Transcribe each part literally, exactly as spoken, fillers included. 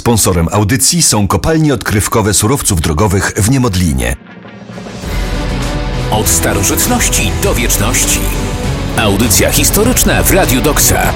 Sponsorem audycji są kopalnie odkrywkowe surowców drogowych w Niemodlinie. Od starożytności do wieczności. Audycja historyczna w Radiu Doksa.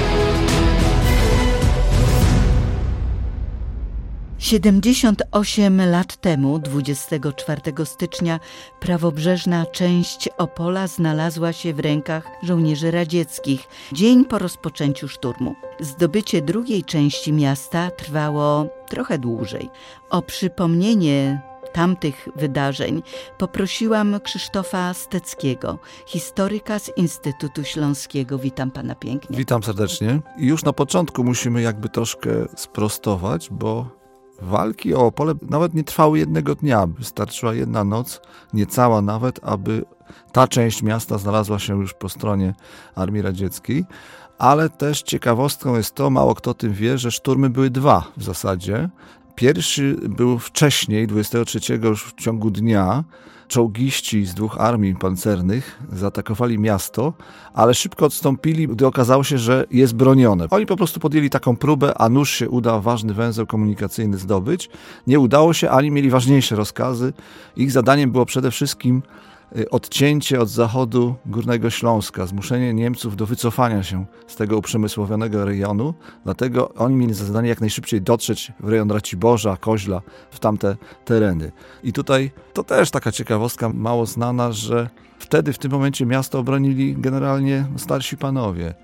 siedemdziesiąt osiem lat temu, dwudziestego czwartego stycznia, prawobrzeżna część Opola znalazła się w rękach żołnierzy radzieckich, dzień po rozpoczęciu szturmu. Zdobycie drugiej części miasta trwało trochę dłużej. O przypomnienie tamtych wydarzeń poprosiłam Krzysztofa Steckiego, historyka z Instytutu Śląskiego. Witam pana pięknie. Witam serdecznie. I już na początku musimy jakby troszkę sprostować, bo walki o Opole nawet nie trwały jednego dnia. Wystarczyła jedna noc, niecała nawet, aby ta część miasta znalazła się już po stronie Armii Radzieckiej. Ale też ciekawostką jest to, mało kto o tym wie, że szturmy były dwa w zasadzie. Pierwszy był wcześniej, dwudziestego trzeciego już w ciągu dnia. Czołgiści z dwóch armii pancernych zaatakowali miasto, ale szybko odstąpili, gdy okazało się, że jest bronione. Oni po prostu podjęli taką próbę, a nuż się uda ważny węzeł komunikacyjny zdobyć. Nie udało się, ani mieli ważniejsze rozkazy. Ich zadaniem było przede wszystkim odcięcie od zachodu Górnego Śląska, zmuszenie Niemców do wycofania się z tego uprzemysłowionego rejonu. Dlatego oni mieli za zadanie jak najszybciej dotrzeć w rejon Raciborza, Koźla, w tamte tereny. I tutaj to też taka ciekawostka mało znana, że wtedy w tym momencie miasto obronili generalnie starsi panowie,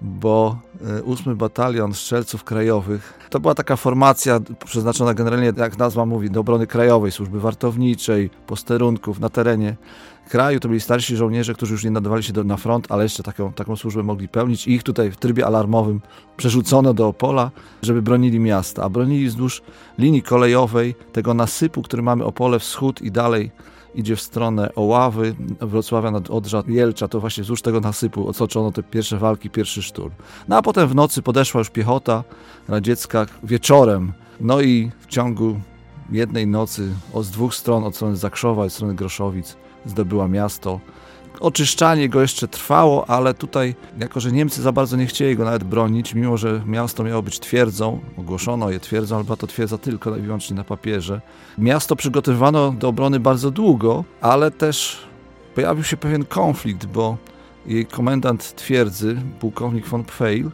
bo ósmy Batalion Strzelców Krajowych to była taka formacja przeznaczona generalnie, jak nazwa mówi, do obrony krajowej, służby wartowniczej, posterunków na terenie kraju. To byli starsi żołnierze, którzy już nie nadawali się do, na front, ale jeszcze taką, taką służbę mogli pełnić i ich tutaj w trybie alarmowym przerzucono do Opola, żeby bronili miasta, a bronili wzdłuż linii kolejowej, tego nasypu, który mamy Opole wschód i dalej idzie w stronę Oławy, Wrocławia nad Odrza, Jelcza, to właśnie wzdłuż tego nasypu otoczono te pierwsze walki, pierwszy szturm. No a potem w nocy podeszła już piechota radziecka wieczorem, no i w ciągu jednej nocy z dwóch stron, od strony Zakrzowa i od strony Groszowic, zdobyła miasto. Oczyszczanie go jeszcze trwało, ale tutaj, jako że Niemcy za bardzo nie chcieli go nawet bronić, mimo że miasto miało być twierdzą, ogłoszono je twierdzą, ale była to twierdza tylko i wyłącznie na papierze. Miasto przygotowywano do obrony bardzo długo, ale też pojawił się pewien konflikt, bo jej komendant twierdzy, pułkownik von Pfeil,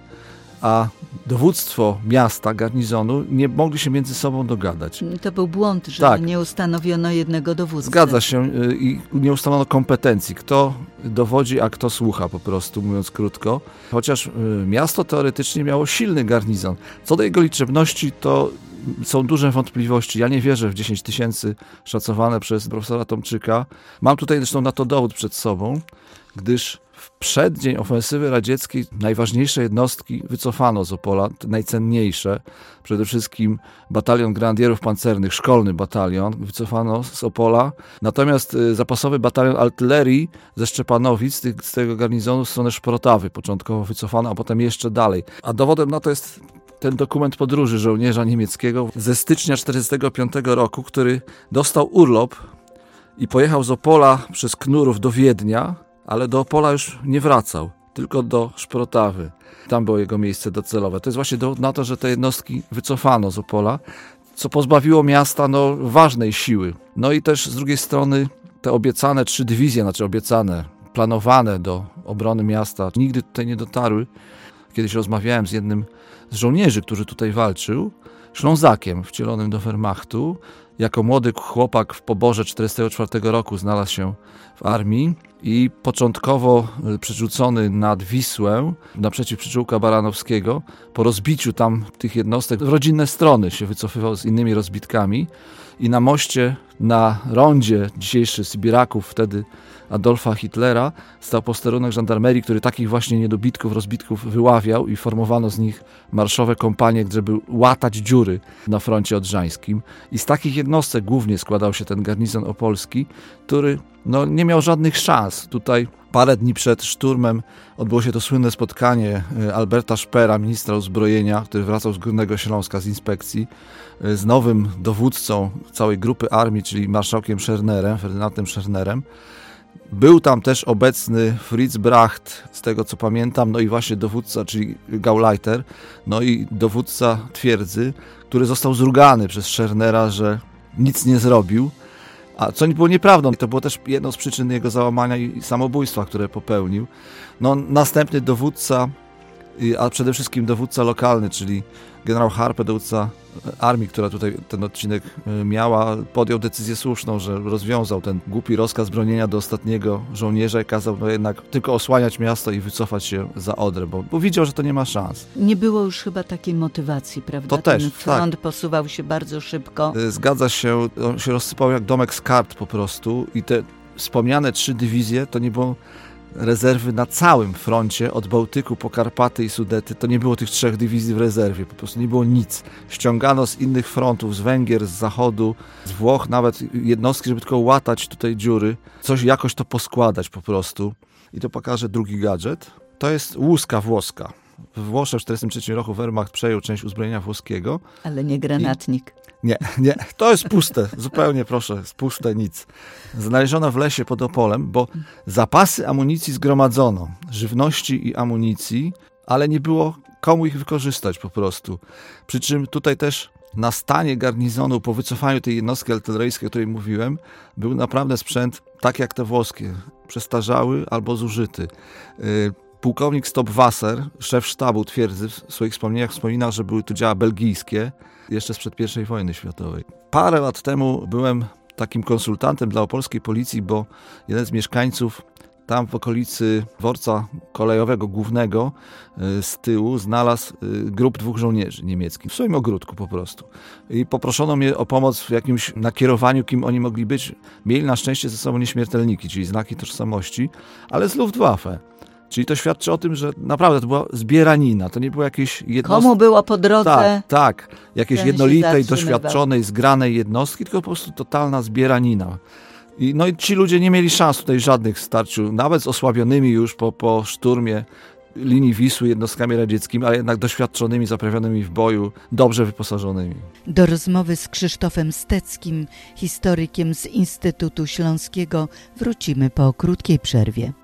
a dowództwo miasta, garnizonu nie mogli się między sobą dogadać. To był błąd, że tak. nie ustanowiono jednego dowódcy. Zgadza się i nie ustalono kompetencji. Kto dowodzi, a kto słucha po prostu, mówiąc krótko. Chociaż miasto teoretycznie miało silny garnizon. Co do jego liczebności, to są duże wątpliwości. Ja nie wierzę w dziesięć tysięcy szacowane przez profesora Tomczyka. Mam tutaj zresztą na to dowód przed sobą, gdyż w przeddzień ofensywy radzieckiej najważniejsze jednostki wycofano z Opola, te najcenniejsze. Przede wszystkim batalion grenadierów pancernych, szkolny batalion, wycofano z Opola. Natomiast zapasowy batalion artylerii ze Szczepanowic, z tego garnizonu w stronę Szprotawy początkowo wycofano, a potem jeszcze dalej. A dowodem na to jest ten dokument podróży żołnierza niemieckiego ze stycznia czterdziestego piątego roku, który dostał urlop i pojechał z Opola przez Knurów do Wiednia, ale do Opola już nie wracał, tylko do Szprotawy. Tam było jego miejsce docelowe. To jest właśnie dowód na to, że te jednostki wycofano z Opola, co pozbawiło miasta no, ważnej siły. No i też z drugiej strony te obiecane trzy dywizje, znaczy obiecane, planowane do obrony miasta, nigdy tutaj nie dotarły. Kiedyś rozmawiałem z jednym z żołnierzy, który tutaj walczył, Ślązakiem wcielonym do Wehrmachtu. Jako młody chłopak w poborze czterdziestego czwartego roku znalazł się w armii i początkowo przerzucony nad Wisłę, naprzeciw przyczółka Baranowskiego, po rozbiciu tam tych jednostek w rodzinne strony się wycofywał z innymi rozbitkami i na moście, na rondzie dzisiejszy Sybiraków, wtedy Adolfa Hitlera, stał posterunek żandarmerii, który takich właśnie niedobitków, rozbitków wyławiał i formowano z nich marszowe kompanie, żeby łatać dziury na froncie odrzańskim. I z takich jednostek głównie składał się ten garnizon opolski, który no, nie miał żadnych szans. Tutaj parę dni przed szturmem odbyło się to słynne spotkanie Alberta Szpera, ministra uzbrojenia, który wracał z Górnego Śląska z inspekcji, z nowym dowódcą całej grupy armii, czyli marszałkiem Szernerem, Ferdynandem Szernerem. Był tam też obecny Fritz Bracht, z tego co pamiętam, no i właśnie dowódca, czyli Gauleiter, no i dowódca twierdzy, który został zrugany przez Schernera, że nic nie zrobił, a co było nieprawdą. To było też jedną z przyczyn jego załamania i samobójstwa, które popełnił. No, następny dowódca, a przede wszystkim dowódca lokalny, czyli generał Harpe, dowódca armii, która tutaj ten odcinek miała, podjął decyzję słuszną, że rozwiązał ten głupi rozkaz bronienia do ostatniego żołnierza i kazał no jednak tylko osłaniać miasto i wycofać się za Odrę, bo, bo widział, że to nie ma szans. Nie było już chyba takiej motywacji, prawda? To też, ten front tak. posuwał się bardzo szybko. Zgadza się, on się rozsypał jak domek z kart po prostu i te wspomniane trzy dywizje to nie było rezerwy na całym froncie, od Bałtyku po Karpaty i Sudety. To nie było tych trzech dywizji w rezerwie, po prostu nie było nic. Ściągano z innych frontów, z Węgier, z Zachodu, z Włoch, nawet jednostki, żeby tylko łatać tutaj dziury, coś jakoś to poskładać po prostu. I to pokażę drugi gadżet. To jest łuska włoska. We Włoszech w tysiąc dziewięćset czterdziestym trzecim roku Wehrmacht przejął część uzbrojenia włoskiego. Ale nie granatnik. I... Nie, nie, to jest puste, zupełnie proszę, jest puste, nic. Znaleziono w lesie pod Opolem, bo zapasy amunicji zgromadzono, żywności i amunicji, ale nie było komu ich wykorzystać po prostu. Przy czym tutaj też na stanie garnizonu po wycofaniu tej jednostki artyleryjskiej, o której mówiłem, był naprawdę sprzęt tak jak te włoskie, przestarzały albo zużyty. Pułkownik Stopwasser, szef sztabu twierdzy, w swoich wspomnieniach wspomina, że były tu działa belgijskie, jeszcze sprzed pierwszej wojny światowej. Parę lat temu byłem takim konsultantem dla opolskiej policji, bo jeden z mieszkańców tam w okolicy dworca kolejowego głównego z tyłu znalazł grób dwóch żołnierzy niemieckich w swoim ogródku po prostu. I poproszono mnie o pomoc w jakimś nakierowaniu, kim oni mogli być. Mieli na szczęście ze sobą nieśmiertelniki, czyli znaki tożsamości, ale z Luftwaffe. Czyli to świadczy o tym, że naprawdę to była zbieranina, to nie było jakieś jednostki. Komu było po drodze? Tak, tak. Jakieś jednolitej, się doświadczonej, zgranej jednostki, tylko po prostu totalna zbieranina. I, no i ci ludzie nie mieli szans tutaj żadnych w starciu, nawet z osłabionymi już po, po szturmie linii Wisły jednostkami radzieckimi, ale jednak doświadczonymi, zaprawionymi w boju, dobrze wyposażonymi. Do rozmowy z Krzysztofem Steckim, historykiem z Instytutu Śląskiego, wrócimy po krótkiej przerwie.